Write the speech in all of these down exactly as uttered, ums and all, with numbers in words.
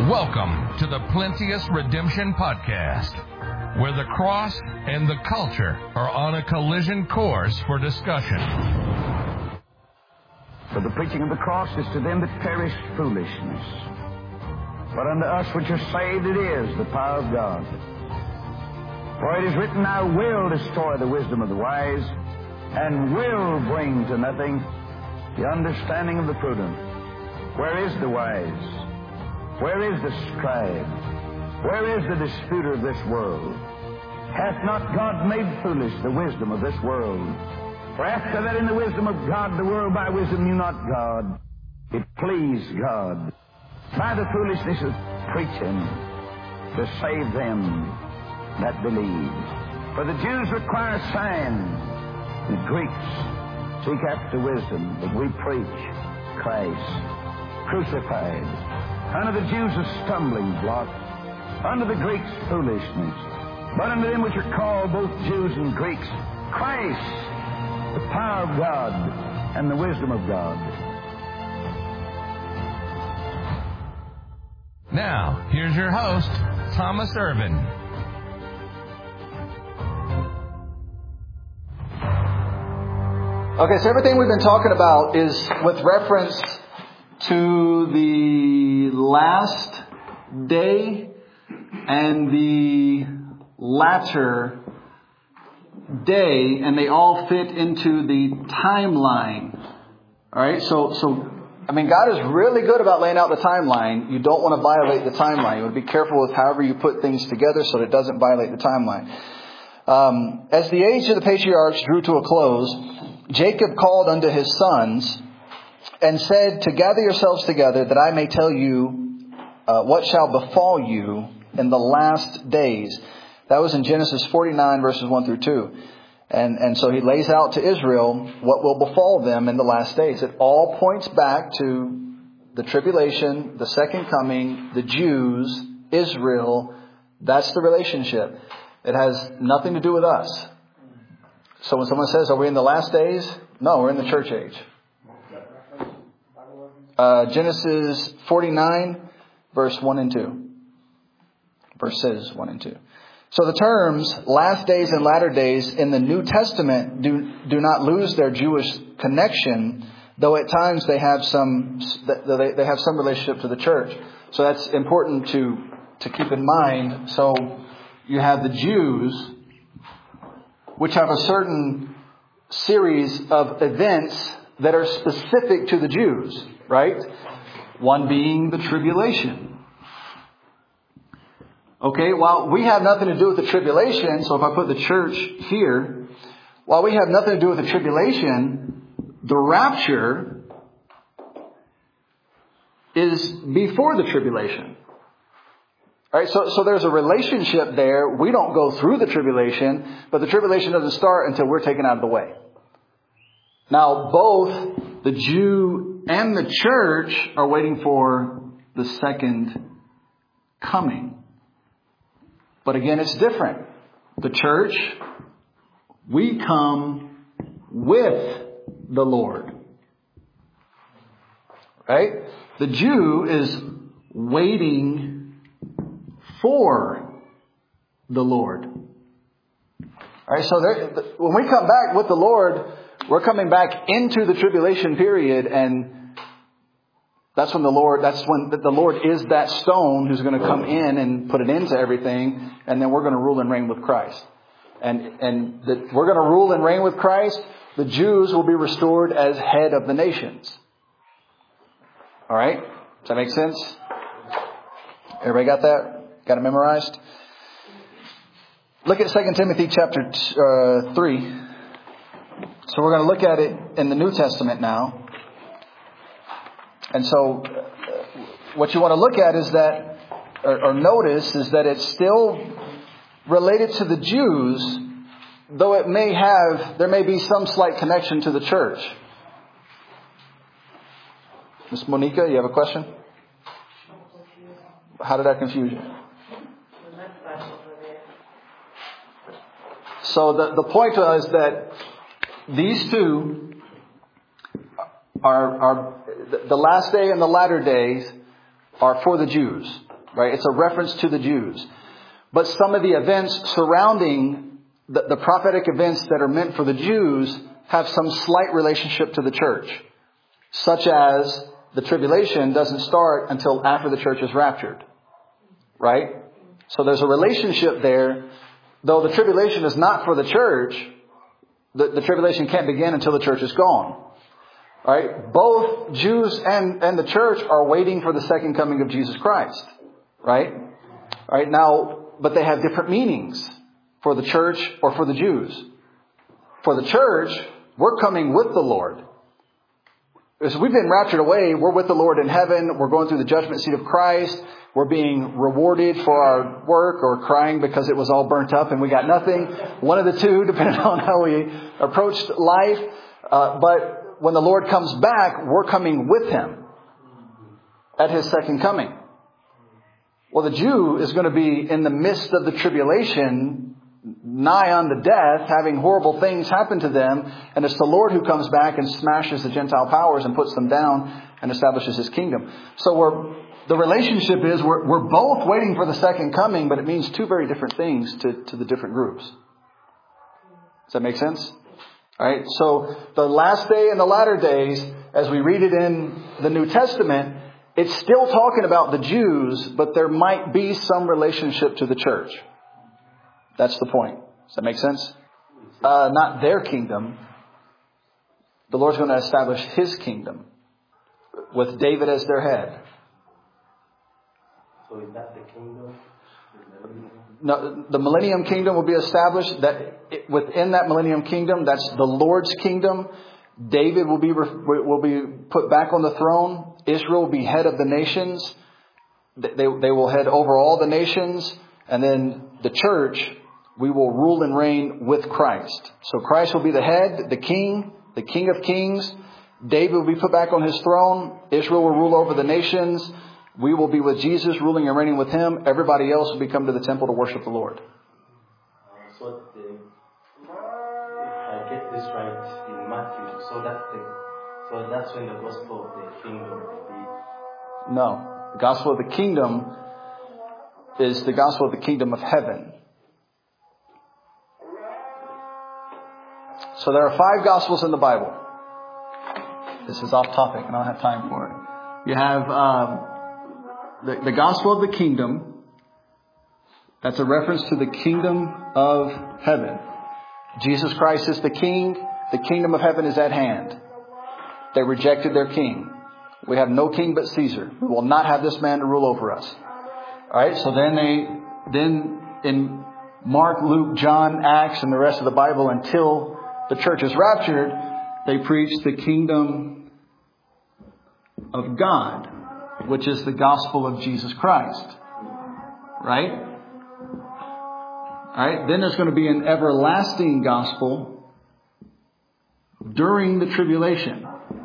Welcome to the Plenteous Redemption Podcast, where the cross and the culture are on a collision course for discussion. For the preaching of the cross is to them that perish foolishness, but unto us which are saved it is the power of God. For it is written, I will destroy the wisdom of the wise, and will bring to nothing the understanding of the prudent. Where is the wise? Where is the scribe? Where is the disputer of this world? Hath not God made foolish the wisdom of this world? For after that in the wisdom of God, the world by wisdom knew not God. It pleased God by the foolishness of preaching to save them that believe. For the Jews require a sign, the Greeks seek after wisdom, but we preach Christ crucified. Unto the Jews a stumbling block, unto the Greeks foolishness, but unto them which are called both Jews and Greeks, Christ, the power of God and the wisdom of God. Now, here's your host, Thomas Irvin. Okay, so everything we've been talking about is with reference to the last day and the latter day, and they all fit into the timeline. All right, so so I mean, God is really good about laying out the timeline. You don't want to violate the timeline. You want to be careful with however you put things together so that it doesn't violate the timeline. Um, as the age of the patriarchs drew to a close, Jacob called unto his sons and said to gather yourselves together that I may tell you uh, what shall befall you in the last days. That was in Genesis forty-nine verses one through two. And, and so he lays out to Israel what will befall them in the last days. It all points back to the tribulation, the second coming, the Jews, Israel. That's the relationship. It has nothing to do with us. So when someone says, are we in the last days? No, we're in the church age. Uh, Genesis forty-nine, verse one and two. Verses one and two. So the terms last days and latter days in the New Testament do, do not lose their Jewish connection, though at times they have some they, they have some relationship to the church. So that's important to, to keep in mind. So you have the Jews, which have a certain series of events that are specific to the Jews, right? One being the tribulation. Okay, while we have nothing to do with the tribulation, so if I put the church here, while we have nothing to do with the tribulation, the rapture is before the tribulation. All right, so, so there's a relationship there. We don't go through the tribulation, but the tribulation doesn't start until we're taken out of the way. Now, both the Jew and the church are waiting for the second coming. But again, it's different. The church, we come with the Lord. Right? The Jew is waiting for the Lord. All right, so there, when we come back with the Lord, we're coming back into the tribulation period, and that's when the Lord, that's when the Lord is that stone who's going to come in and put an end to everything, and then we're going to rule and reign with Christ. And and the, we're going to rule and reign with Christ. The Jews will be restored as head of the nations. All right? Does that make sense? Everybody got that? Got it memorized? Look at Second Timothy chapter uh, three. So we're going to look at it in the New Testament now. And so what you want to look at is that, or, or notice, is that it's still related to the Jews, though it may have, there may be some slight connection to the church. Miss Monica, you have a question? How did I confuse you? So the, the point was that these two are, are the last day and the latter days are for the Jews. Right? It's a reference to the Jews. But some of the events surrounding the, the prophetic events that are meant for the Jews have some slight relationship to the church. Such as the tribulation doesn't start until after the church is raptured. Right? So there's a relationship there. Though the tribulation is not for the church, the, the tribulation can't begin until the church is gone. All right? Both Jews and, and the church are waiting for the second coming of Jesus Christ. Right? All right. Now, but they have different meanings for the church or for the Jews. For the church, we're coming with the Lord. As we've been raptured away, we're with the Lord in heaven. We're going through the judgment seat of Christ. We're being rewarded for our work or crying because it was all burnt up and we got nothing. One of the two, depending on how we approached life. Uh, but when the Lord comes back, we're coming with Him at His second coming. Well, the Jew is going to be in the midst of the tribulation, nigh unto death, having horrible things happen to them. And it's the Lord who comes back and smashes the Gentile powers and puts them down and establishes His kingdom. So we're, the relationship is we're, we're both waiting for the second coming, but it means two very different things to, to the different groups. Does that make sense? All right. So the last day and the latter days, as we read it in the New Testament, it's still talking about the Jews, but there might be some relationship to the church. That's the point. Does that make sense? Uh, not their kingdom. The Lord's going to establish His kingdom with David as their head. So is that the kingdom? No, the millennium kingdom will be established. That within that millennium kingdom, that's the Lord's kingdom. David will be will be put back on the throne. Israel will be head of the nations. They, they will head over all the nations. And then the church, we will rule and reign with Christ. So Christ will be the head, the king, the King of kings. David will be put back on his throne. Israel will rule over the nations. We will be with Jesus, ruling and reigning with Him. Everybody else will be come to the temple to worship the Lord. So the, if I get this right in Matthew, so that's the so that's when the gospel of the kingdom will be. No. The gospel of the kingdom is the gospel of the kingdom of heaven. So there are five gospels in the Bible. This is off topic and I don't have time for it. You have um, the, the gospel of the kingdom. That's a reference to the kingdom of heaven. Jesus Christ is the king. The kingdom of heaven is at hand. They rejected their king. We have no king but Caesar. We will not have this man to rule over us. All right. So then they, then in Mark, Luke, John, Acts, and the rest of the Bible, until the church is raptured, they preach the kingdom of God, which is the gospel of Jesus Christ. Right? All right. Then there's going to be an everlasting gospel during the tribulation.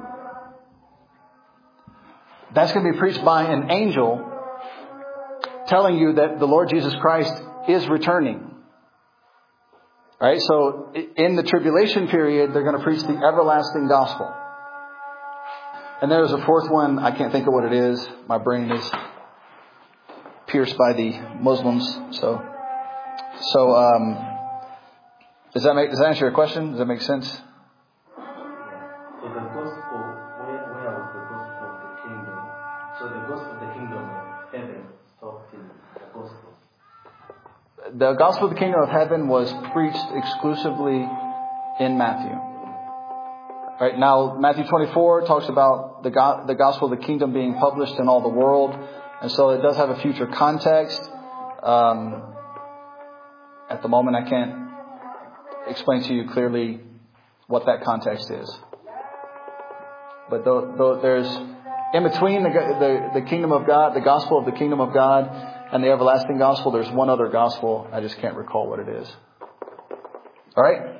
That's going to be preached by an angel telling you that the Lord Jesus Christ is returning. All right, so in the tribulation period, they're going to preach the everlasting gospel. And there's a fourth one. I can't think of what it is. My brain is pierced by the Muslims. So, so um, does that make does that answer your question? Does that make sense? So the gospel, where, where was the gospel of the kingdom? So the gospel of the kingdom of heaven stopped in the gospel. The gospel of the kingdom of heaven was preached exclusively in Matthew. Right now, Matthew twenty-four talks about the go- the gospel of the kingdom being published in all the world, and so it does have a future context. Um, at the moment, I can't explain to you clearly what that context is. But though, though there's in between the, the the kingdom of God, the gospel of the kingdom of God, and the everlasting gospel, there's one other gospel. I just can't recall what it is. All right.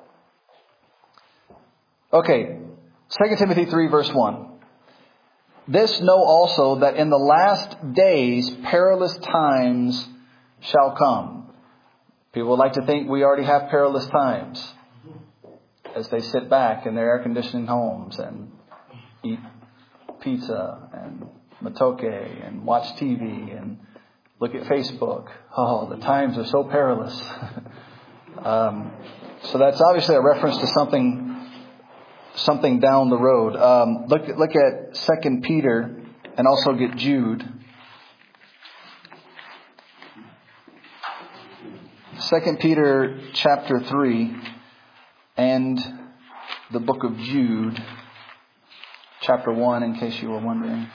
Okay, Second Timothy three verse one. This know also that in the last days perilous times shall come. People would like to think we already have perilous times as they sit back in their air-conditioned homes and eat pizza and matoke and watch T V and Look at Facebook. Oh, the times are so perilous. um, so that's obviously a reference to something, something down the road. Um, look, look at Second Peter and also get Jude. Second Peter chapter three and the book of Jude chapter one, in case you were wondering.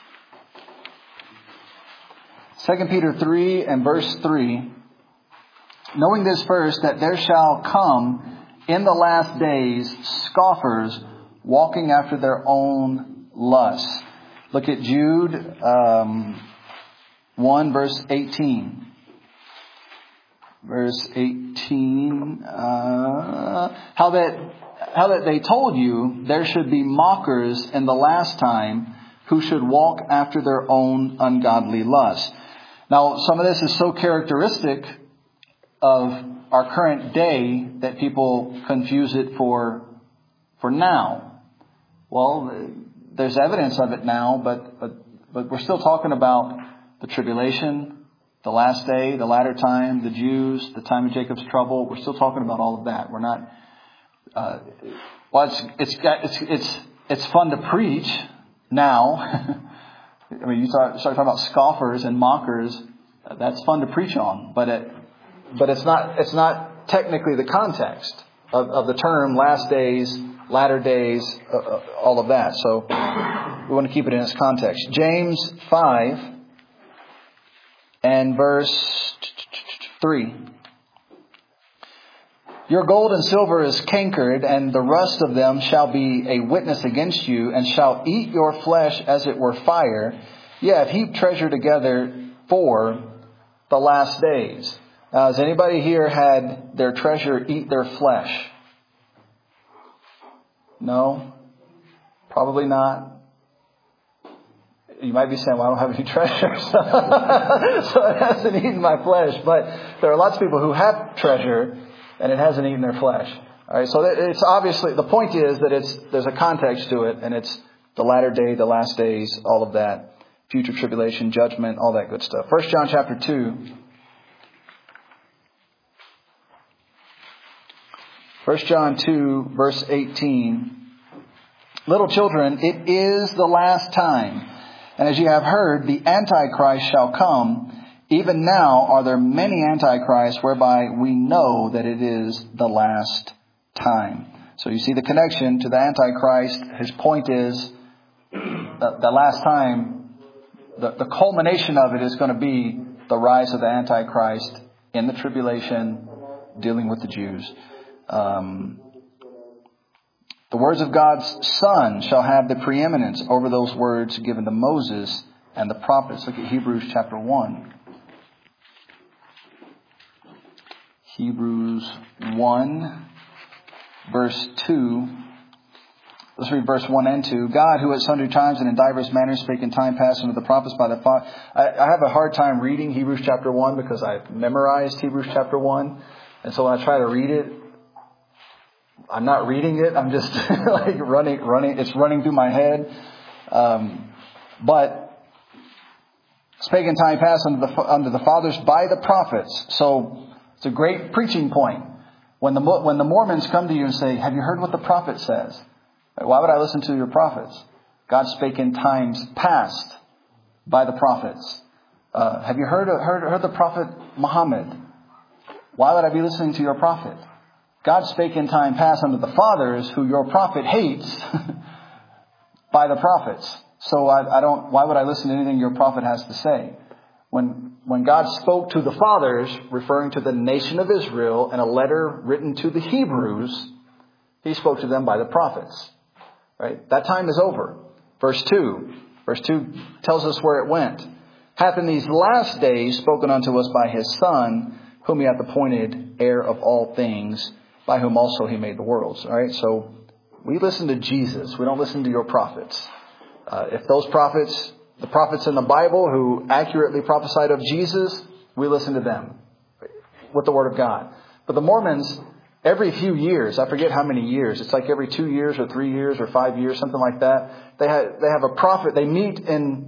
Second Peter three and verse three. Knowing this first, that there shall come in the last days scoffers, walking after their own lusts. Look at Jude um, one verse eighteen. Verse eighteen. Uh, how that how that they told you there should be mockers in the last time, who should walk after their own ungodly lusts. Now, some of this is so characteristic of our current day that people confuse it for for now. Well, there's evidence of it now, but but but we're still talking about the tribulation, the last day, the latter time, the Jews, the time of Jacob's trouble. We're still talking about all of that. We're not. Uh, well, it's it's it's it's it's fun to preach now. I mean, you start, start talking about scoffers and mockers. Uh, that's fun to preach on, but it, but it's not it's not technically the context of, of the term last days, latter days, uh, uh, all of that. So we want to keep it in its context. James five and verse three. Your gold and silver is cankered, and the rust of them shall be a witness against you, and shall eat your flesh as it were fire. Ye have heaped treasure together for the last days. Now, has anybody here had their treasure eat their flesh? No? Probably not. You might be saying, well, I don't have any treasure, so, so it hasn't eaten my flesh. But there are lots of people who have treasure, and it hasn't eaten their flesh. All right, so it's obviously, the point is that it's there's a context to it, and it's the latter day, the last days, all of that, future tribulation, judgment, all that good stuff. First John chapter two. First John two, verse eighteen. Little children, it is the last time, and as you have heard, the Antichrist shall come. Even now are there many antichrists, whereby we know that it is the last time. So you see the connection to the Antichrist. His point is that the last time, the, the culmination of it is going to be the rise of the Antichrist in the tribulation, dealing with the Jews. Um, the words of God's Son shall have the preeminence over those words given to Moses and the prophets. Look at Hebrews chapter one. Hebrews one, verse two. Let's read verse one and two. God, who at sundry times and in divers manners spake in time past unto the prophets by the Father. I, I have a hard time reading Hebrews chapter one because I've memorized Hebrews chapter one. And so when I try to read it, I'm not reading it. I'm just like running, running. It's running through my head. Um, but spake in time past unto the, unto the fathers by the prophets. So it's a great preaching point. When the when the Mormons come to you and say, have you heard what the prophet says? Why would I listen to your prophets? God spake in times past by the prophets. Uh, have you heard, heard, heard the prophet Muhammad? Why would I be listening to your prophet? God spake in time past unto the fathers, who your prophet hates, by the prophets. So I, I don't. Why would I listen to anything your prophet has to say? When when God spoke to the fathers, referring to the nation of Israel, in a letter written to the Hebrews, He spoke to them by the prophets. Right? That time is over. Verse two. Verse two tells us where it went. Hath in these last days spoken unto us by His Son, whom He hath appointed heir of all things, by whom also He made the worlds. All right. So we listen to Jesus. We don't listen to your prophets. Uh, if those prophets, the prophets in the Bible who accurately prophesied of Jesus, we listen to them with the Word of God. But the Mormons, every few years, I forget how many years, it's like every two years or three years or five years, something like that. They have they have a prophet. They meet in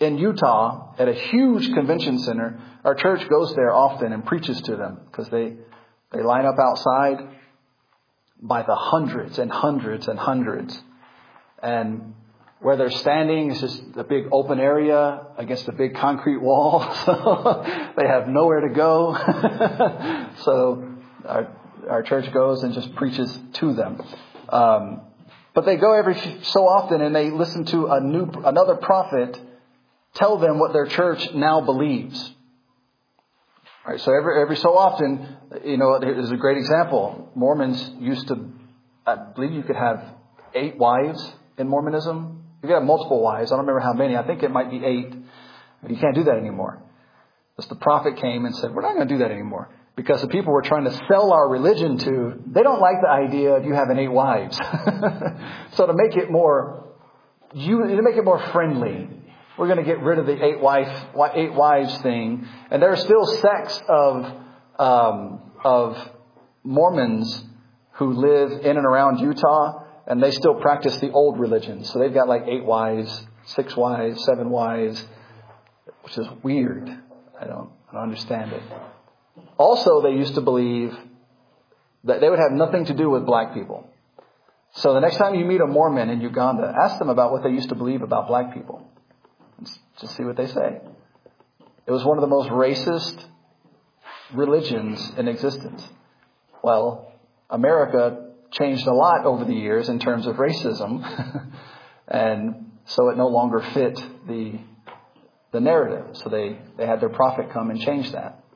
in Utah at a huge convention center. Our church goes there often and preaches to them because they, they line up outside by the hundreds and hundreds and hundreds. And where they're standing is just a big open area against a big concrete wall. So they have nowhere to go. So our, our church goes and just preaches to them. Um, but they go every so often and they listen to a new, another prophet tell them what their church now believes. All right, so every, every so often, you know, there's a great example. Mormons used to, I believe you could have eight wives in Mormonism. You could have multiple wives. I don't remember how many. I think it might be eight. You can't do that anymore. Because the prophet came and said, we're not going to do that anymore. Because the people we're trying to sell our religion to, they don't like the idea of you having eight wives. So to make it more, you to make it more friendly, we're going to get rid of the eight wife, eight wives thing. And there are still sects of um, of Mormons who live in and around Utah. And they still practice the old religion. So they've got like eight wives, six wives, seven wives, which is weird. I don't, I don't understand it. Also, they used to believe that they would have nothing to do with black people. So the next time you meet a Mormon in Uganda, ask them about what they used to believe about black people. Just see what they say. It was one of the most racist religions in existence. Well, America changed a lot over the years in terms of racism. And so it no longer fit the the narrative. So they, they had their prophet come and change that.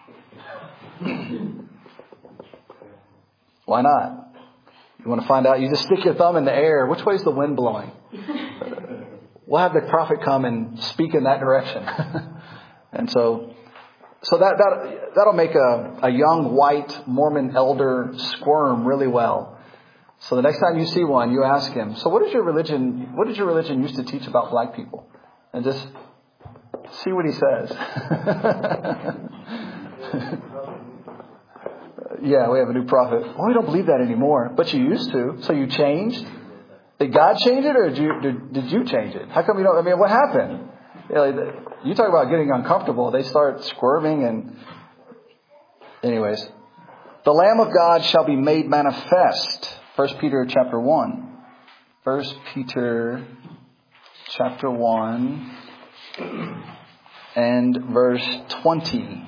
Why not? You want to find out? You just stick your thumb in the air. Which way is the wind blowing? We'll have the prophet come and speak in that direction. And so so that, that, that'll make a, a young white Mormon elder squirm really well. So the next time you see one, you ask him, so what is your religion, what did your religion used to teach about black people? And just see what he says. Yeah, we have a new prophet. Well, we don't believe that anymore. But you used to. So you changed? Did God change it or did you, did, did you change it? How come you don't, I mean, what happened? You know, you talk about getting uncomfortable. They start squirming and anyways. The Lamb of God shall be made manifest. First Peter chapter one. First Peter chapter one and verse twenty.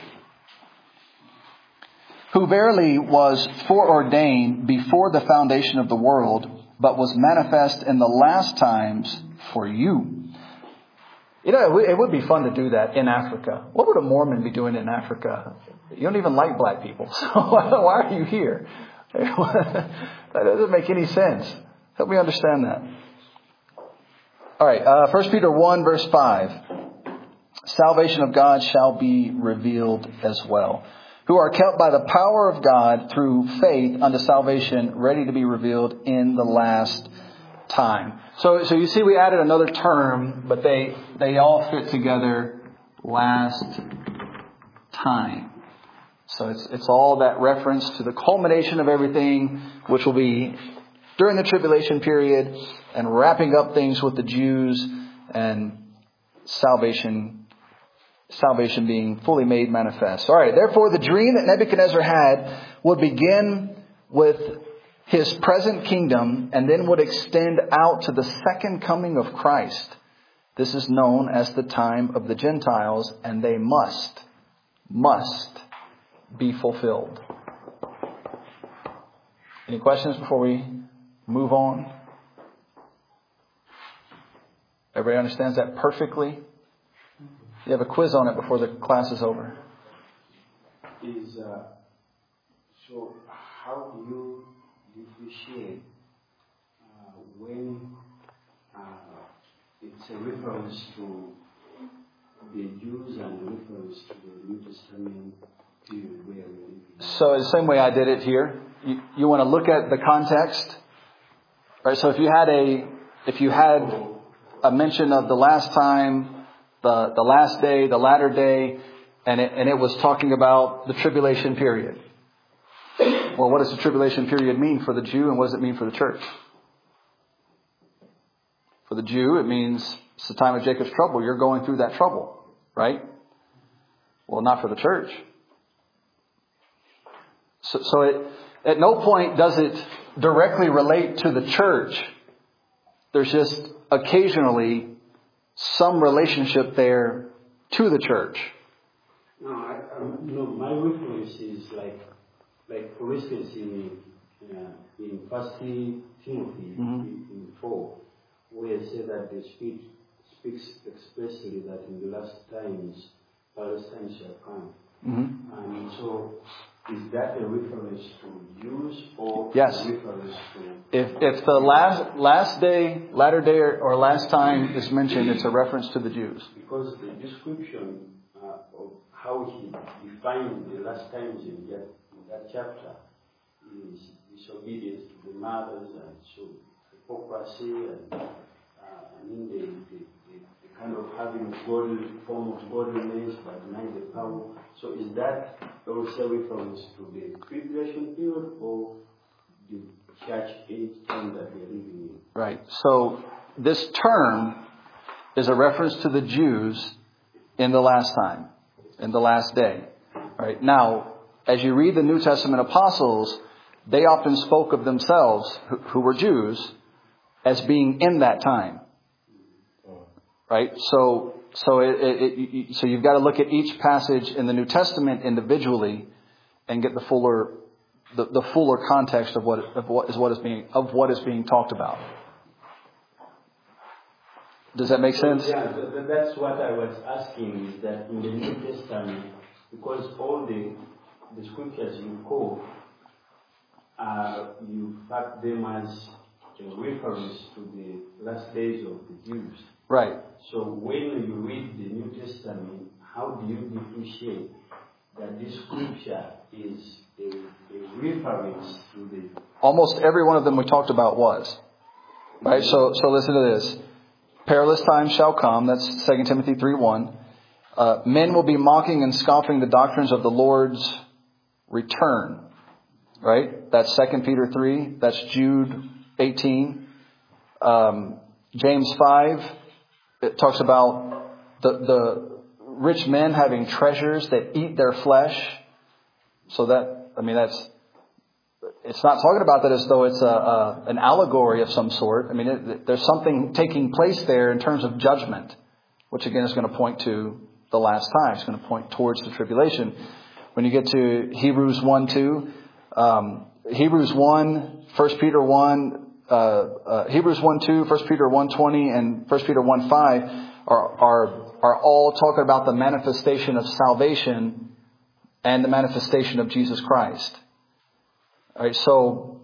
Who verily was foreordained before the foundation of the world, but was manifest in the last times for you. You know, it would be fun to do that in Africa. What would a Mormon be doing in Africa? You don't even like black people, so why are you here? That doesn't make any sense. Help me understand that. All right, uh, First Peter one, verse five. Salvation of God shall be revealed as well, who are kept by the power of God through faith unto salvation, ready to be revealed in the last time. So, so you see, we added another term, but they they all fit together. Last time. So it's it's all that reference to the culmination of everything, which will be during the tribulation period, and wrapping up things with the Jews and salvation, salvation being fully made manifest. All right. Therefore, the dream that Nebuchadnezzar had would begin with his present kingdom and then would extend out to the second coming of Christ. This is known as the time of the Gentiles, and they must, must be fulfilled. Any questions before we move on? Everybody understands that perfectly? You have a quiz on it before the class is over. Is uh, so how do you differentiate uh, when uh, it's a reference to the Jews and a reference to the New Testament period where we live? So the same way I did it here. You, you want to look at the context, right? So if you had a if you had a mention of the last time, the the last day, the latter day, and it, and it was talking about the tribulation period. Well, what does the tribulation period mean for the Jew, and what does it mean for the church? For For the Jew, it means it's the time of Jacob's trouble. You're going through that trouble, right? Well, not for the church. So, so it, at no point does it directly relate to the church. There's just occasionally some relationship there to the church. No, I, um, no, my reference is like, like for instance, in uh, in First Timothy mm-hmm. in, in four, where it says that the Spirit speaks expressly that in the last times Palestine shall come. Mm-hmm. And so, is that a reference to Jews or yes. a reference to? If if the last last day, latter day, or, or last time is mentioned, it's a reference to the Jews. Because the description uh, of how he defined the last times in that, in that chapter is disobedience to the mothers and so hypocrisy and uh, I mean the, the, the, the kind of having a godly form of godliness but denying the power. So is that also a reference to the tribulation period or the church age time that we are living in? Right. So this term is a reference to the Jews in the last time, in the last day. Right. Now, as you read the New Testament apostles, they often spoke of themselves, who, who were Jews, as being in that time. Right. So, so it, it, it, so you've got to look at each passage in the New Testament individually and get the fuller, the, the fuller context of what of what is what is being of what is being talked about. Does that make sense? Yeah, that's what I was asking. Is that in the New Testament, because all the the scriptures you quote, uh, you fact them as a reference to the last days of the Jews. Right. So when you read the New Testament, how do you differentiate that this scripture is a, a reference to the... Almost every one of them we talked about was. Right? So so listen to this. Perilous times shall come. That's Second Timothy three one. Uh, men will be mocking and scoffing the doctrines of the Lord's return. Right? That's Second Peter three. That's Jude eighteen. Um, James five. It talks about the, the rich men having treasures that eat their flesh. So that, I mean, that's, it's not talking about that as though it's a, a an allegory of some sort. I mean, it, there's something taking place there in terms of judgment, which again is going to point to the last time. It's going to point towards the tribulation. When you get to Hebrews one two, um, Hebrews one, First Peter one, uh, uh, Hebrews one two, First Peter one twenty, and First Peter one five are are are all talking about the manifestation of salvation and the manifestation of Jesus Christ. All right, so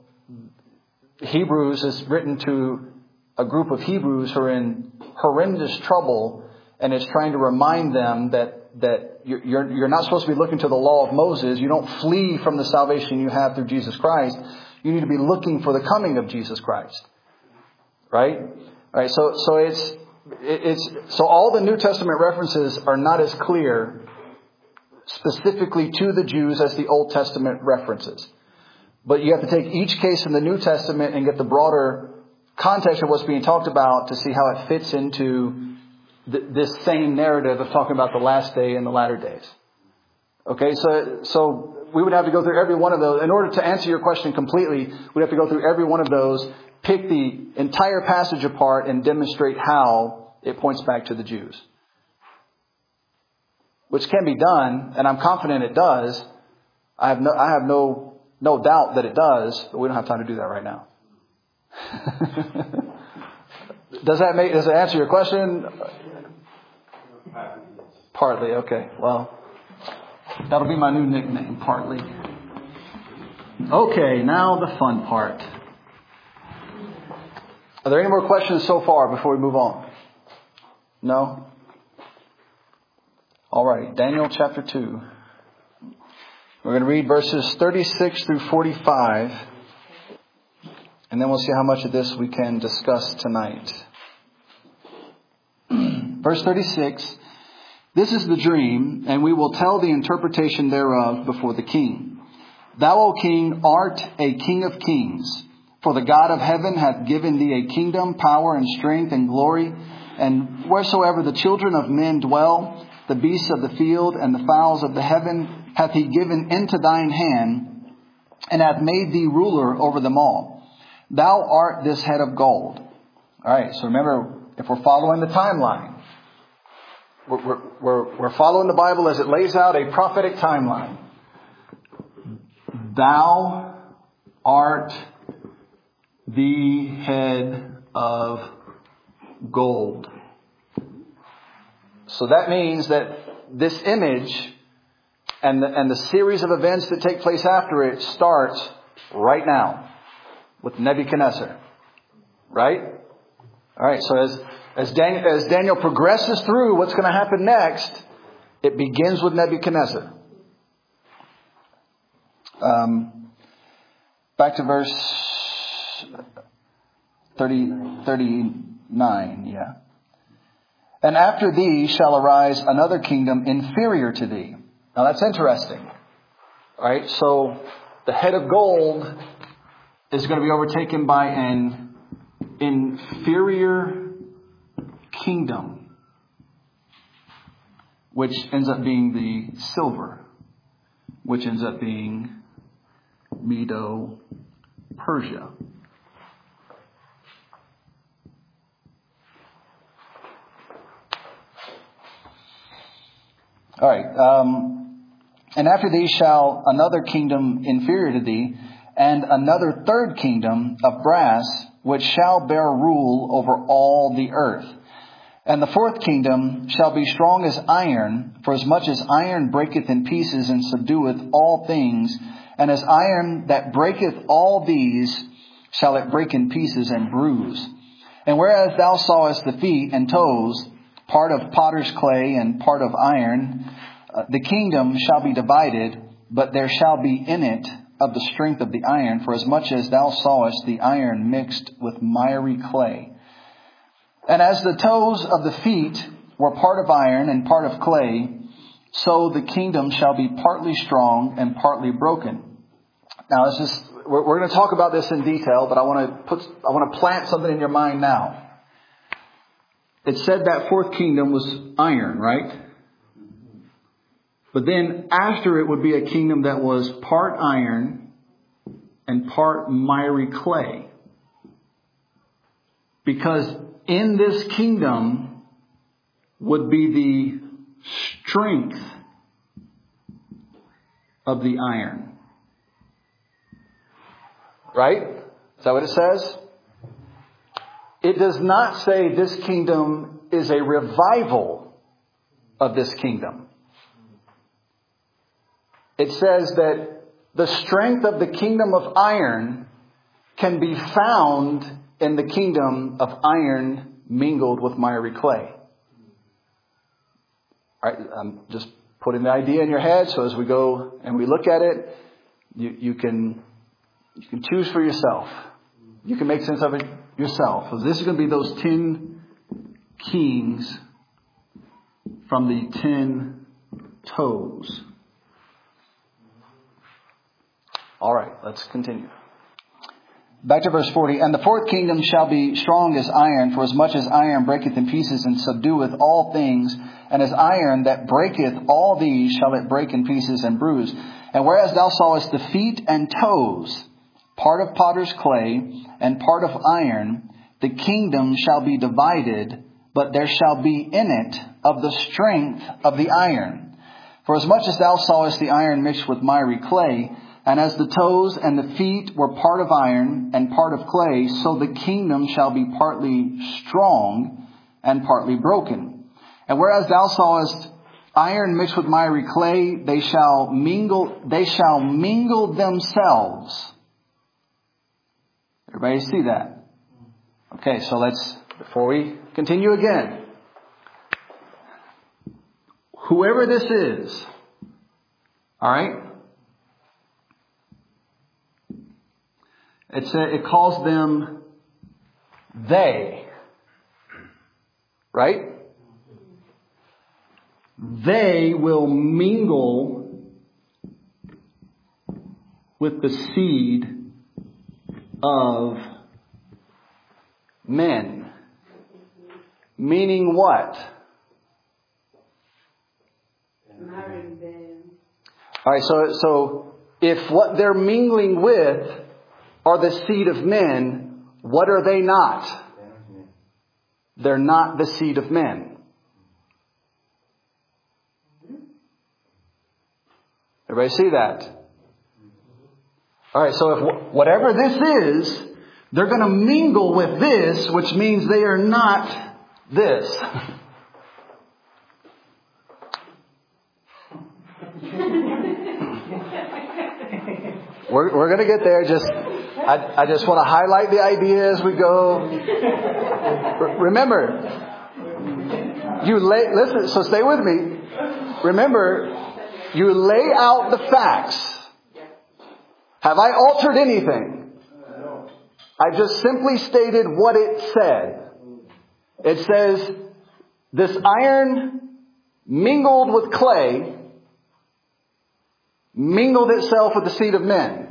Hebrews is written to a group of Hebrews who are in horrendous trouble, and it's trying to remind them that that you're you're not supposed to be looking to the law of Moses. You don't flee from the salvation you have through Jesus Christ. You need to be looking for the coming of Jesus Christ. Right? All right. So so it's it's so all the New Testament references are not as clear specifically to the Jews as the Old Testament references. But you have to take each case in the New Testament and get the broader context of what's being talked about to see how it fits into th- this same narrative of talking about the last day and the latter days. Okay, so so we would have to go through every one of those. In order to answer your question completely, we'd have to go through every one of those, pick the entire passage apart, and demonstrate how it points back to the Jews. Which can be done, and I'm confident it does. I have no, I have no... No doubt that it does, but we don't have time to do that right now. Does that make, does that answer your question? Partly, okay. Well, that'll be my new nickname, Partly. Okay, now the fun part. Are there any more questions so far before we move on? No? All right, Daniel chapter two. We're going to read verses thirty-six through forty-five, and then we'll see how much of this we can discuss tonight. Verse thirty-six, this is the dream, and we will tell the interpretation thereof before the king. Thou, O king, art a king of kings. For the God of heaven hath given thee a kingdom, power, and strength, and glory. And wheresoever the children of men dwell, the beasts of the field, and the fowls of the heaven, hath he given into thine hand, and hath made thee ruler over them all. Thou art this head of gold. All right, so remember, if we're following the timeline, we're, we're, we're, we're following the Bible as it lays out a prophetic timeline. Thou art the head of gold. So that means that this image and the, and the series of events that take place after it starts right now with Nebuchadnezzar. Right? All right. So as as Daniel, as Daniel progresses through what's going to happen next, it begins with Nebuchadnezzar. Um, back to verse thirty, thirty-nine. Yeah. And after thee shall arise another kingdom inferior to thee. Now that's interesting. All right. So the head of gold is going to be overtaken by an inferior kingdom, which ends up being the silver, which ends up being Medo-Persia. All right. Um, and after thee shall another kingdom inferior to thee, and another third kingdom of brass, which shall bear rule over all the earth. And the fourth kingdom shall be strong as iron, for as much as iron breaketh in pieces and subdueth all things, and as iron that breaketh all these, shall it break in pieces and bruise. And whereas thou sawest the feet and toes, part of potter's clay and part of iron, uh, the kingdom shall be divided, but there shall be in it of the strength of the iron, for as much as thou sawest the iron mixed with miry clay. And as the toes of the feet were part of iron and part of clay, so the kingdom shall be partly strong and partly broken. Now, this is, we're, we're going to talk about this in detail, but I want to put, I want to plant something in your mind now. It said that fourth kingdom was iron, right? But then after it would be a kingdom that was part iron and part miry clay. Because in this kingdom would be the strength of the iron. Right? Is that what it says? It does not say this kingdom is a revival of this kingdom. It says that the strength of the kingdom of iron can be found in the kingdom of iron mingled with miry clay. All right, I'm just putting the idea in your head, so as we go and we look at it, you, you can you can choose for yourself. You can make sense of it yourself. So this is going to be those ten kings from the ten toes. All right, let's continue. Back to verse forty. And the fourth kingdom shall be strong as iron, for as much as iron breaketh in pieces and subdueth all things, and as iron that breaketh all these shall it break in pieces and bruise. And whereas thou sawest the feet and toes, part of potter's clay and part of iron, the kingdom shall be divided, but there shall be in it of the strength of the iron. For as much as thou sawest the iron mixed with miry clay, and as the toes and the feet were part of iron and part of clay, so the kingdom shall be partly strong and partly broken. And whereas thou sawest iron mixed with miry clay, they shall mingle, they shall mingle themselves. Everybody see that? Okay, so let's, before we continue again, whoever this is, all right? It's a, it calls them they, right? They will mingle with the seed of men. Meaning what? Marrying them. All right, so, so if what they're mingling with are the seed of men, what are they not? They're not the seed of men. Everybody see that? All right, so if whatever this is, they're going to mingle with this, which means they are not this. We're, we're going to get there. Just, I, I just want to highlight the idea as we go. Remember, you lay, listen, so stay with me. Remember, you lay out the facts. Have I altered anything? I just simply stated what it said. It says, this iron mingled with clay, mingled itself with the seed of men.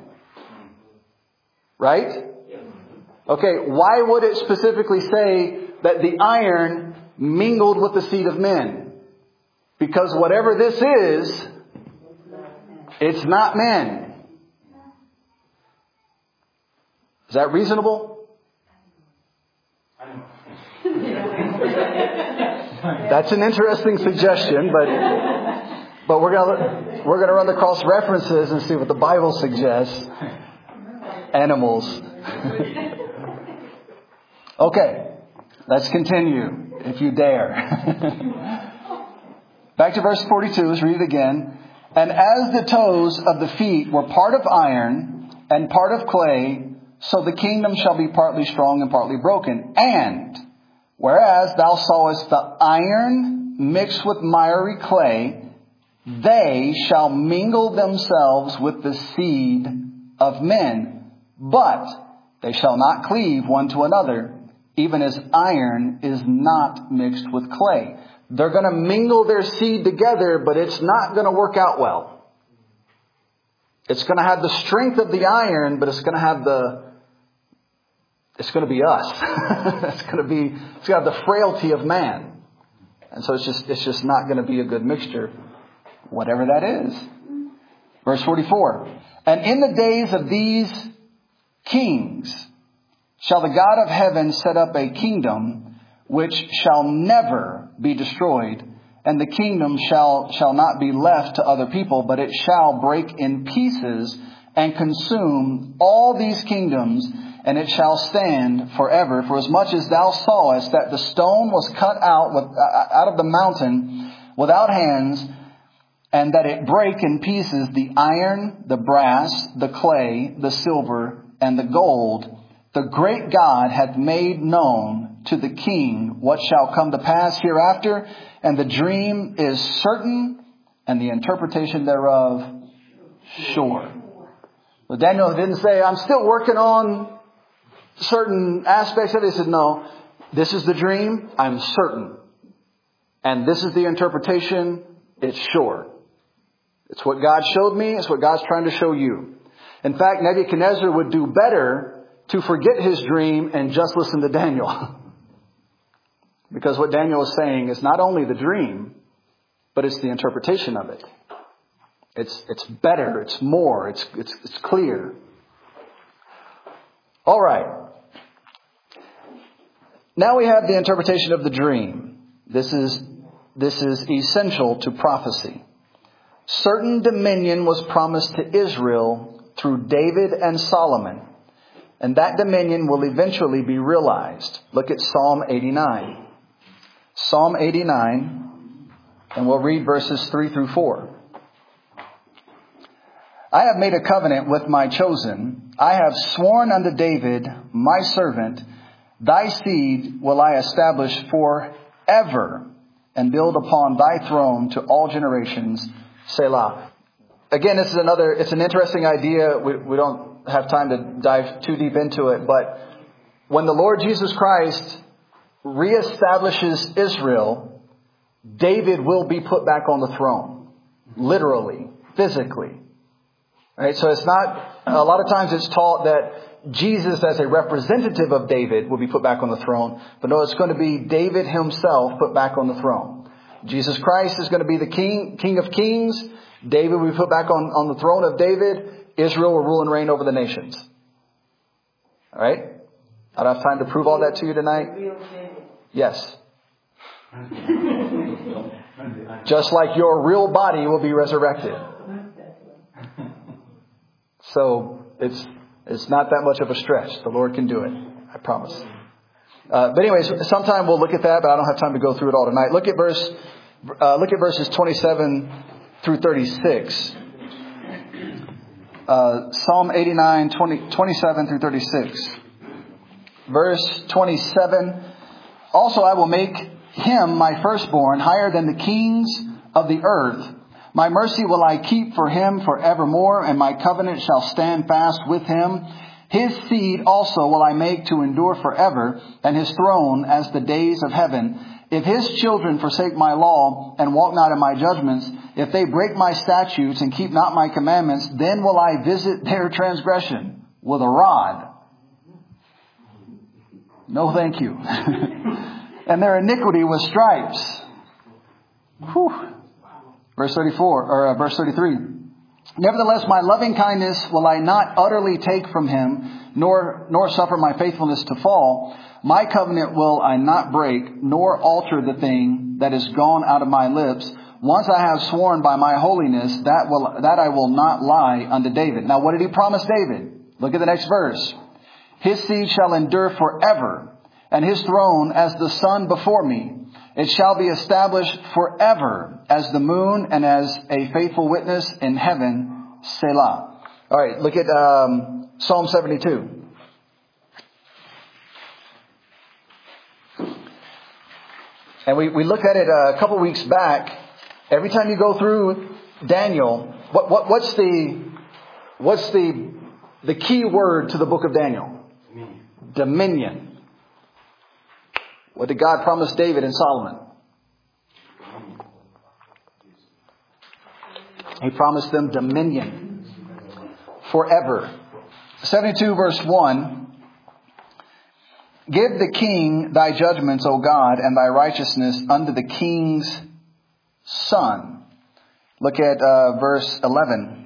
Right? Okay, why would it specifically say that the iron mingled with the seed of men? Because whatever this is, it's not men. Is that reasonable? That's an interesting suggestion, but but we're gonna we're gonna run the cross references and see what the Bible suggests. Animals. Okay, let's continue, if you dare. Back to verse forty-two. Let's read it again. And as the toes of the feet were part of iron and part of clay, so the kingdom shall be partly strong and partly broken. And whereas thou sawest the iron mixed with miry clay, they shall mingle themselves with the seed of men, but they shall not cleave one to another, even as iron is not mixed with clay. They're going to mingle their seed together, but it's not going to work out well. It's going to have the strength of the iron, but it's going to have the It's going to be us. it's going to be, it's going to have the frailty of man. And so it's just, it's just not going to be a good mixture, whatever that is. Verse forty-four. And in the days of these kings shall the God of heaven set up a kingdom which shall never be destroyed. And the kingdom shall, shall not be left to other people, but it shall break in pieces and consume all these kingdoms, and it shall stand forever. For as much as thou sawest that the stone was cut out with, uh, out of the mountain without hands, and that it brake in pieces the iron, the brass, the clay, the silver, and the gold, the great God hath made known to the king what shall come to pass hereafter, and the dream is certain, and the interpretation thereof sure. But Daniel didn't say, I'm still working on certain aspects of it. He said, no, this is the dream. I'm certain. And this is the interpretation. It's sure. It's what God showed me. It's what God's trying to show you. In fact, Nebuchadnezzar would do better to forget his dream and just listen to Daniel. Because what Daniel is saying is not only the dream, but it's the interpretation of it. It's it's better. It's more. It's it's it's clear. All right. Now we have the interpretation of the dream. This is this is essential to prophecy. Certain dominion was promised to Israel through David and Solomon, and that dominion will eventually be realized. Look at Psalm eighty-nine. Psalm eighty-nine, and we'll read verses three through four. I have made a covenant with my chosen. I have sworn unto David, my servant, thy seed will I establish forever and build upon thy throne to all generations. Selah. Again, this is another, it's an interesting idea. We, we don't have time to dive too deep into it, but when the Lord Jesus Christ reestablishes Israel, David will be put back on the throne. Literally, physically. Right? So it's not, a lot of times it's taught that Jesus as a representative of David will be put back on the throne. But no, it's going to be David himself put back on the throne. Jesus Christ is going to be the King, King of Kings. David will be put back on, on the throne of David. Israel will rule and reign over the nations. All right? I don't have time to prove all that to you tonight. Yes. Just like your real body will be resurrected. So it's it's not that much of a stretch. The Lord can do it. I promise. Uh, but anyways, sometime we'll look at that, but I don't have time to go through it all tonight. Look at verse. Uh, look at verses twenty-seven through thirty-six. Uh, Psalm eighty-nine, twenty, twenty-seven through thirty-six. Verse twenty-seven. Also I will make him my firstborn higher than the kings of the earth. My mercy will I keep for him forevermore, and my covenant shall stand fast with him. His seed also will I make to endure forever, and his throne as the days of heaven. If his children forsake my law and walk not in my judgments, if they break my statutes and keep not my commandments, then will I visit their transgression with a rod. No, thank you. And their iniquity with stripes. Whew. Verse thirty-four, or uh, verse thirty-three. Nevertheless, my loving kindness will I not utterly take from him, nor nor suffer my faithfulness to fall. My covenant will I not break, nor alter the thing that is gone out of my lips. Once I have sworn by my holiness, that will that I will not lie unto David. Now, what did he promise David? Look at the next verse. His seed shall endure forever, and his throne as the sun before me. It shall be established forever as the moon and as a faithful witness in heaven. Selah. All right, look at um, Psalm seventy-two. And we, we looked at it a couple weeks back. Every time you go through Daniel, what, what what's the what's the the key word to the book of Daniel? Dominion. Dominion. What did God promise David and Solomon? He promised them dominion forever. seventy-two verse one. Give the king thy judgments, O God, and thy righteousness unto the king's son. Look at uh, verse eleven.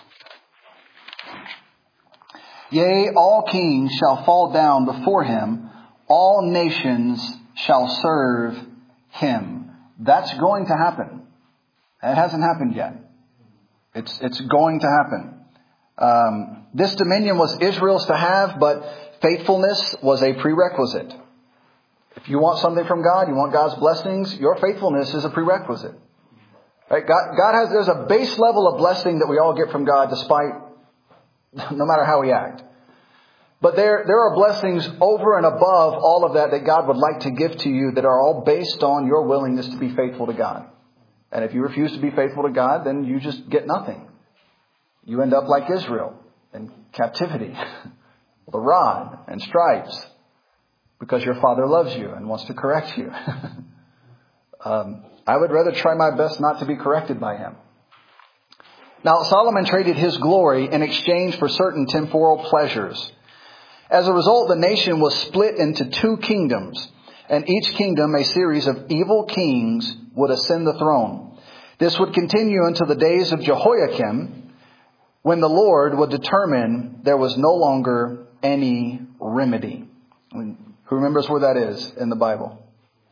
Yea, all kings shall fall down before him. All nations shall serve him. That's going to happen. It hasn't happened yet. It's it's going to happen. Um, this dominion was Israel's to have, but faithfulness was a prerequisite. If you want something from God, you want God's blessings, your faithfulness is a prerequisite. Right? God, God has there's a base level of blessing that we all get from God, despite no matter how we act. But there, there are blessings over and above all of that that God would like to give to you that are all based on your willingness to be faithful to God. And if you refuse to be faithful to God, then you just get nothing. You end up like Israel in captivity, with a rod and stripes, because your Father loves you and wants to correct you. um, I would rather try my best not to be corrected by him. Now, Solomon traded his glory in exchange for certain temporal pleasures. As a result, the nation was split into two kingdoms, and each kingdom, a series of evil kings, would ascend the throne. This would continue until the days of Jehoiakim, when the Lord would determine there was no longer any remedy. I mean, who remembers where that is in the Bible?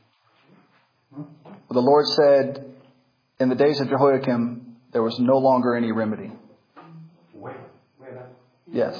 The Lord said, in the days of Jehoiakim, there was no longer any remedy. Where? Where? Yes.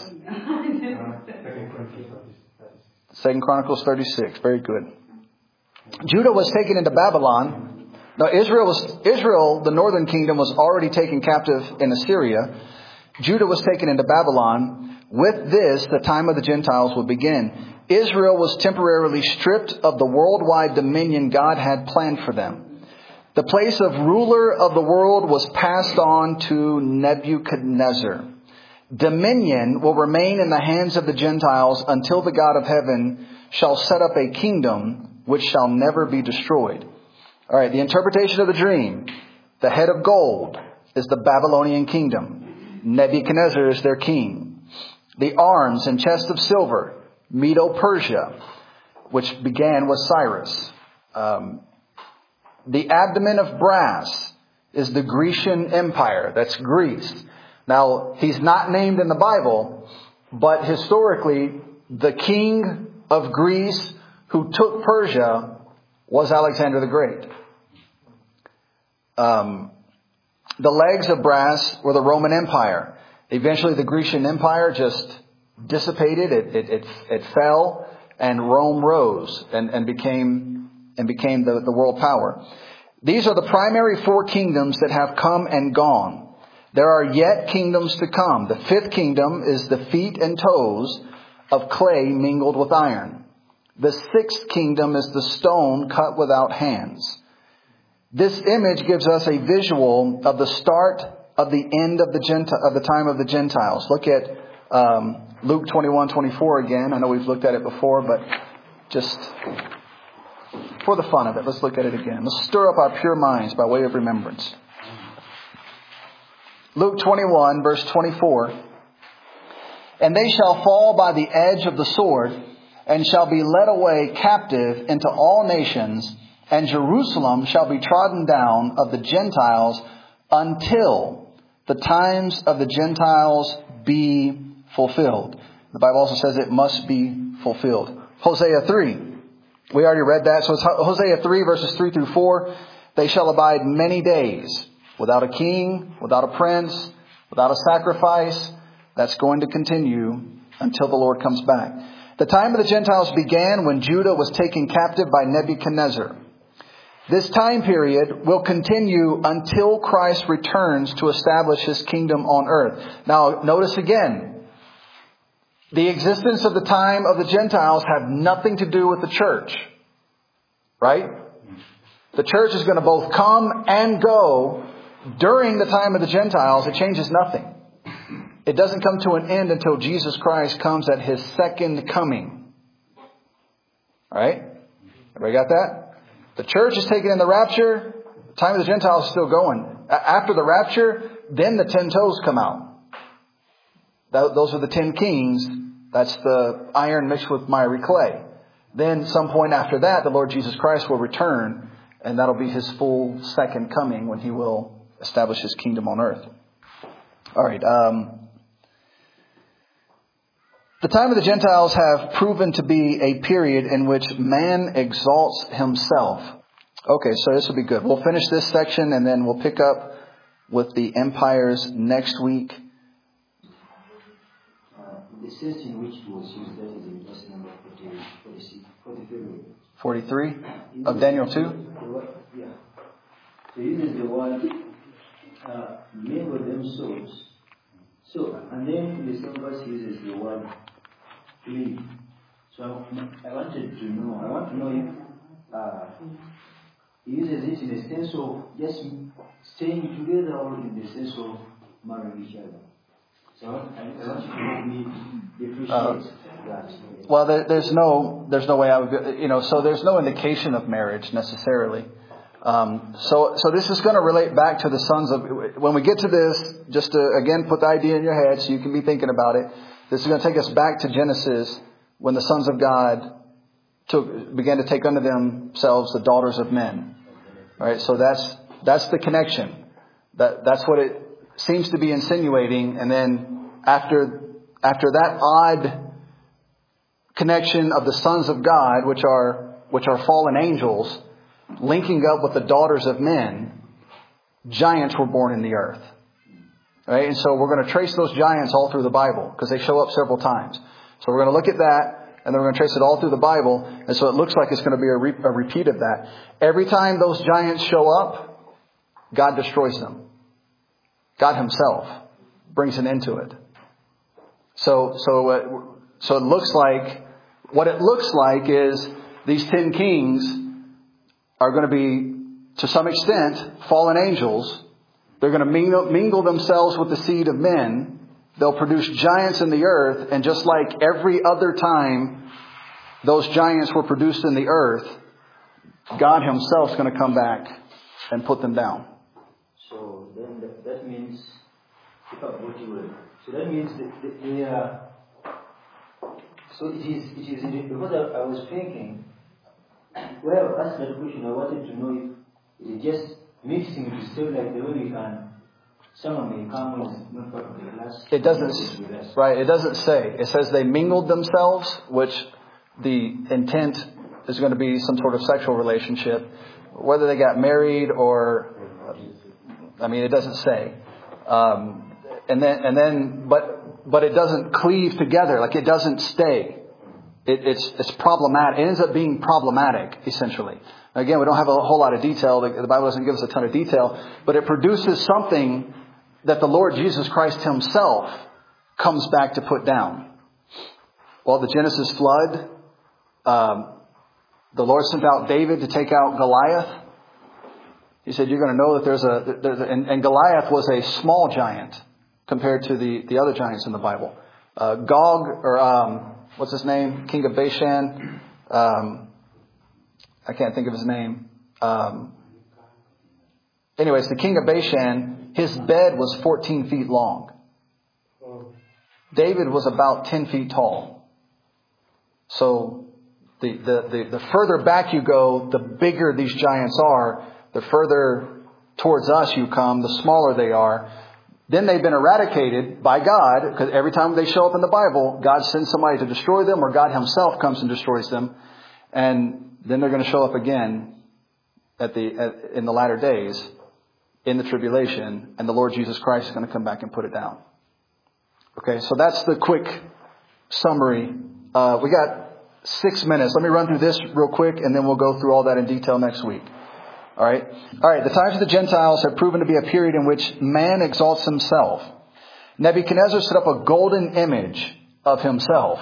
Second Chronicles thirty-six. Very good. Judah was taken into Babylon. Now Israel was Israel, the northern kingdom, was already taken captive in Assyria. Judah was taken into Babylon. With this, the time of the Gentiles would begin. Israel was temporarily stripped of the worldwide dominion God had planned for them. The place of ruler of the world was passed on to Nebuchadnezzar. Dominion will remain in the hands of the Gentiles until the God of heaven shall set up a kingdom which shall never be destroyed. All right, the interpretation of the dream. The head of gold is the Babylonian kingdom. Nebuchadnezzar is their king. The arms and chest of silver, Medo-Persia, which began with Cyrus. Um, the abdomen of brass is the Grecian Empire. That's Greece. Now, he's not named in the Bible, but historically, the king of Greece who took Persia was Alexander the Great. Um, the legs of brass were the Roman Empire. Eventually, the Grecian Empire just dissipated. It, it, it, it fell, and Rome rose and, and became and became the, the world power. These are the primary four kingdoms that have come and gone. There are yet kingdoms to come. The fifth kingdom is the feet and toes of clay mingled with iron. The sixth kingdom is the stone cut without hands. This image gives us a visual of the start of the end of the Gentile, of the time of the Gentiles. Look at um, Luke twenty-one twenty-four again. I know we've looked at it before, but just for the fun of it, let's look at it again. Let's stir up our pure minds by way of remembrance. Luke twenty-one, verse twenty-four. And they shall fall by the edge of the sword, and shall be led away captive into all nations, and Jerusalem shall be trodden down of the Gentiles until the times of the Gentiles be fulfilled. The Bible also says it must be fulfilled. Hosea three. We already read that. So it's Hosea three, verses three through four. They shall abide many days without a king, without a prince, without a sacrifice. That's going to continue until the Lord comes back. The time of the Gentiles began when Judah was taken captive by Nebuchadnezzar. This time period will continue until Christ returns to establish his kingdom on earth. Now, notice again, the existence of the time of the Gentiles have nothing to do with the church. Right? The church is going to both come and go during the time of the Gentiles. It changes nothing. It doesn't come to an end until Jesus Christ comes at his second coming. All right? Everybody got that? The church is taken in the rapture. The time of the Gentiles is still going. After the rapture, then the ten toes come out. Those are the ten kings. That's the iron mixed with miry clay. Then some point after that, the Lord Jesus Christ will return, and that'll be his full second coming when he will establish his kingdom on earth. All right. Um, the time of the Gentiles have proven to be a period in which man exalts himself. Okay, so this will be good. We'll finish this section and then we'll pick up with the empires next week. Uh, the sense in which it was used, that is in verse number forty-three. forty-three of Daniel two? Yeah. So this is the one, uh, mingle themselves. So, and then the same verse uses the word cleave. So I wanted to know, I want to know if uh, he uses it in the sense of just staying together or in the sense of marrying each other. So I, I want you to help me differentiate uh, that. Well, there, there's no, there's no way I would, you know, so there's no indication of marriage necessarily. Um, so, so this is going to relate back to the sons of, when we get to this, just to again put the idea in your head so you can be thinking about it. This is going to take us back to Genesis when the sons of God took, began to take unto themselves the daughters of men. All right. So that's, that's the connection. That, that's what it seems to be insinuating. And then after, after that odd connection of the sons of God, which are, which are fallen angels, linking up with the daughters of men, giants were born in the earth. Right? And so we're going to trace those giants all through the Bible because they show up several times. So we're going to look at that and then we're going to trace it all through the Bible. And so it looks like it's going to be a, re- a repeat of that. Every time those giants show up, God destroys them. God himself brings an end to it. So, so, uh, so it looks like, what it looks like is these ten kings are going to be, to some extent, fallen angels. They're going to mingle, mingle themselves with the seed of men. They'll produce giants in the earth. And just like every other time those giants were produced in the earth, God himself is going to come back and put them down. So then that, that means, if I put you in, so that means that they are So it is, it is, because I, I was thinking, when I asked that question, I wanted to know if it is just mixing to still like the way we can, someone may come who is not part of the class. It doesn't, right, it doesn't say. It says they mingled themselves, which the intent is going to be some sort of sexual relationship. Whether they got married or, I mean, it doesn't say. Um, and then, and then, but, but it doesn't cleave together. Like it doesn't stay. It, it's, it's problematic. It ends up being problematic, essentially. Again, we don't have a whole lot of detail. The, the Bible doesn't give us a ton of detail, but it produces something that the Lord Jesus Christ himself comes back to put down. Well, the Genesis flood, um, the Lord sent out David to take out Goliath. He said, you're going to know that there's a, there's a and, and Goliath was a small giant compared to the, the other giants in the Bible. Uh, Gog, or um, what's his name? King of Bashan. Um, I can't think of his name. Um, anyways, the king of Bashan, his bed was fourteen feet long. David was about ten feet tall. So the, the, the, the further back you go, the bigger these giants are. The further towards us you come, the smaller they are. Then they've been eradicated by God, because every time they show up in the Bible, God sends somebody to destroy them, or God himself comes and destroys them. And then they're going to show up again at the at, in the latter days, in the tribulation, and the Lord Jesus Christ is going to come back and put it down. Okay, so that's the quick summary. Uh, we got six minutes. Let me run through this real quick, and then we'll go through all that in detail next week. All right. All right. The times of the Gentiles have proven to be a period in which man exalts himself. Nebuchadnezzar set up a golden image of himself.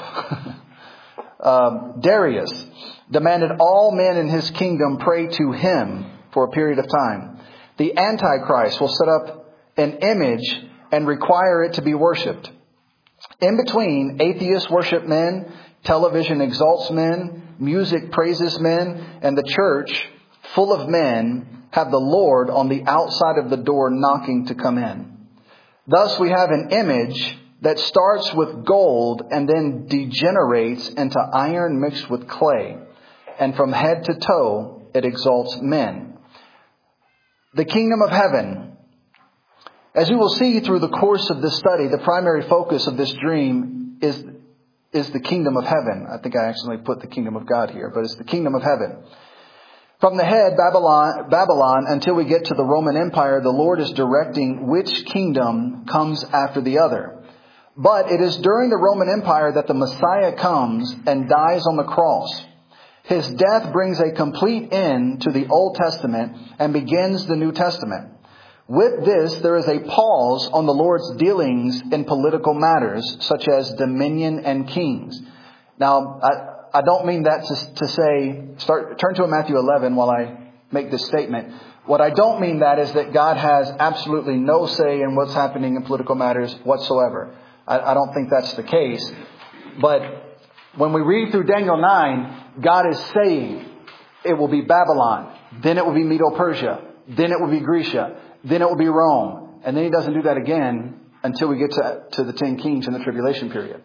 um, Darius demanded all men in his kingdom pray to him for a period of time. The Antichrist will set up an image and require it to be worshipped. In between, atheists worship men, television exalts men, music praises men, and the church, full of men, have the Lord on the outside of the door knocking to come in. Thus we have an image that starts with gold and then degenerates into iron mixed with clay. And from head to toe, it exalts men. The kingdom of heaven. As you will see through the course of this study, the primary focus of this dream is, is the kingdom of heaven. I think I accidentally put the kingdom of God here, but it's the kingdom of heaven. From the head, Babylon, Babylon, until we get to the Roman Empire, the Lord is directing which kingdom comes after the other. But it is during the Roman Empire that the Messiah comes and dies on the cross. His death brings a complete end to the Old Testament and begins the New Testament. With this, there is a pause on the Lord's dealings in political matters, such as dominion and kings. Now, I, I don't mean that to, to say, start, turn to Matthew eleven while I make this statement. What I don't mean that is that God has absolutely no say in what's happening in political matters whatsoever. I, I don't think that's the case. But when we read through Daniel nine, God is saying it will be Babylon, then it will be Medo-Persia, then it will be Grecia, then it will be Rome. And then he doesn't do that again until we get to, to the ten kings in the tribulation period.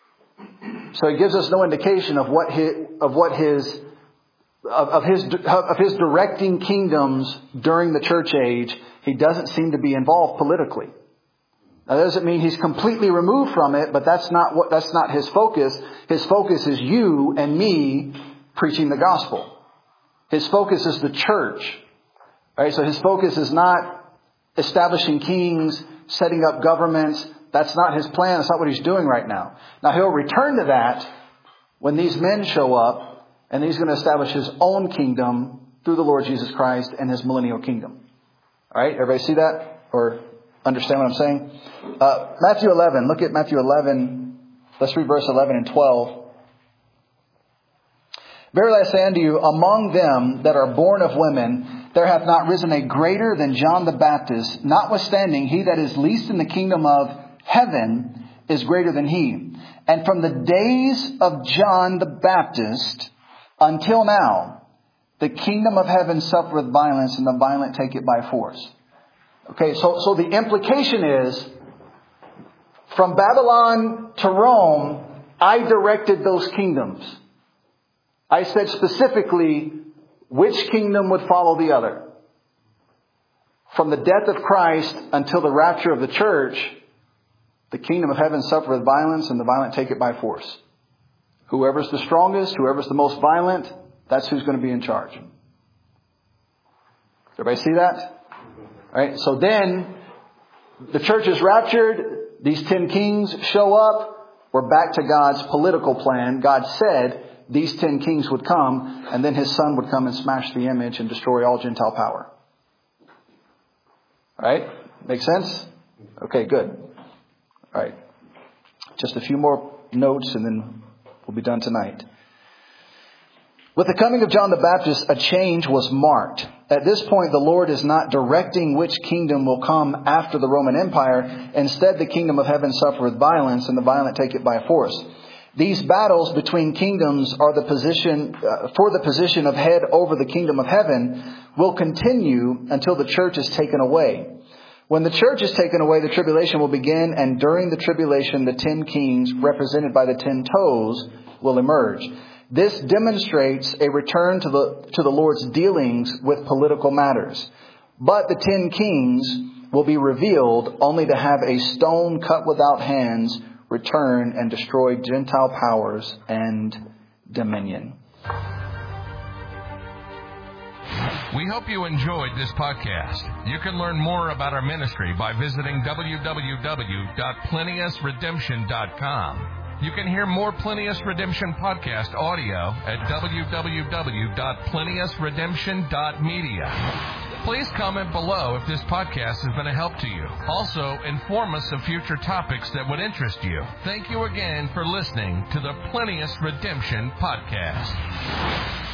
So he gives us no indication of what his, of what his, of, of his, of his directing kingdoms during the church age. He doesn't seem to be involved politically. Now, that doesn't mean he's completely removed from it, but that's not what, that's not his focus. His focus is you and me preaching the gospel. His focus is the church. All right. So his focus is not establishing kings, setting up governments. That's not his plan. That's not what he's doing right now. Now, he'll return to that when these men show up, and he's going to establish his own kingdom through the Lord Jesus Christ and his millennial kingdom. All right. Everybody see that? Or understand what I'm saying? Uh, Matthew eleven. Look at Matthew eleven. Let's read verse eleven and twelve. Verily I say unto you, among them that are born of women, there hath not risen a greater than John the Baptist. Notwithstanding, he that is least in the kingdom of heaven is greater than he. And from the days of John the Baptist until now, the kingdom of heaven suffereth violence, and the violent take it by force. Okay, so, so the implication is, from Babylon to Rome, I directed those kingdoms. I said specifically which kingdom would follow the other. From the death of Christ until the rapture of the church, the kingdom of heaven suffereth violence, and the violent take it by force. Whoever's the strongest, whoever's the most violent, that's who's going to be in charge. Everybody see that? All right. So then the church is raptured. These ten kings show up. We're back to God's political plan. God said these ten kings would come, and then his son would come and smash the image and destroy all Gentile power. All right? Make sense? Okay, good. All right. Just a few more notes and then we'll be done tonight. With the coming of John the Baptist, a change was marked. At this point, the Lord is not directing which kingdom will come after the Roman Empire. Instead, the kingdom of heaven suffereth violence, and the violent take it by force. These battles between kingdoms are the position uh, for the position of head over the kingdom of heaven will continue until the church is taken away. When the church is taken away, the tribulation will begin, and during the tribulation, the ten kings, represented by the ten toes, will emerge. This demonstrates a return to the to the Lord's dealings with political matters. But the ten kings will be revealed only to have a stone cut without hands return and destroy Gentile powers and dominion. We hope you enjoyed this podcast. You can learn more about our ministry by visiting w w w dot plinius redemption dot com. You can hear more Plinius Redemption podcast audio at w w w dot plinius redemption dot media. Please comment below if this podcast has been a help to you. Also, inform us of future topics that would interest you. Thank you again for listening to the Plinius Redemption podcast.